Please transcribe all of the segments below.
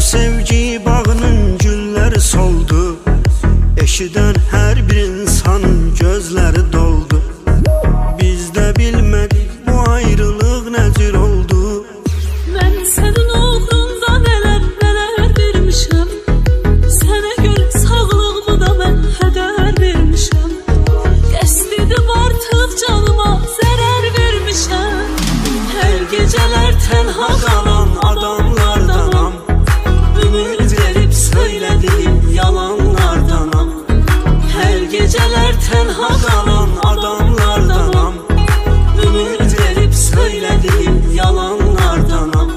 sevgi bağının gülleri soldu. Eşiden her bir insanın gözleri doldu. Biz de bilmedik bu ayrılık necir oldu. Ben senin uğrunda neler neler vermişim. Sana göre sağlığımı da ben heder vermişim. Qəsdidim artık canıma zarar vermişim. Her geceler tenha kalan adamlardanam. Ümit verip söylediğim yalanlardanam. Her geceler tenha kalan adamlardanam. Ümit verip söylediğim yalanlardanam.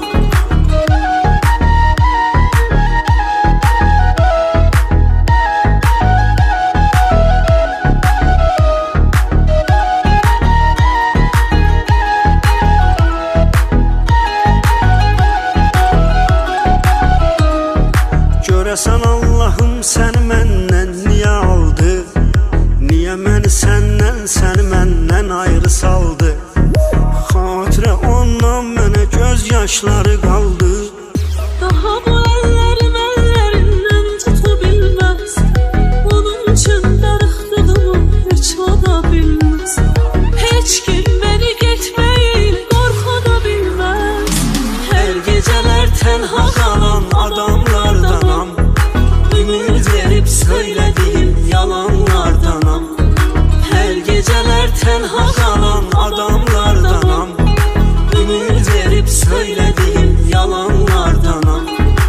Görəsən Allahım səni məndən niyə aldı? Niyə məni səndən, səni məndən ayrı saldı? Xatirə ondan mənə göz yaşları qaldı. Daha bu ellerim ellerinden tutabilmez. Onun için darıxdığımı hiç o da bilmez. Hiç kim beni getmeyin korku da bilmez. Her geceler tenha kalan adamlardanam. Ümit verip söylediğim yalanlardanam. Her geceler tenha kalan adamlardanam. Ümit verip söylediğim yalanlardanam.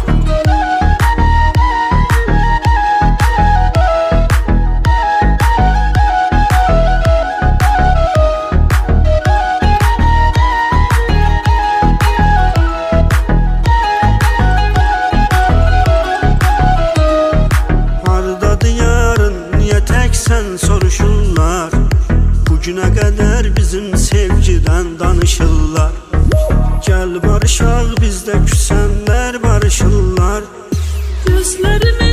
Sən soruşurlar, bugüne kadar bizim sevgiden danışırlar. Gel barışaq bizdə küsənlər barışırlar. Gözlerimi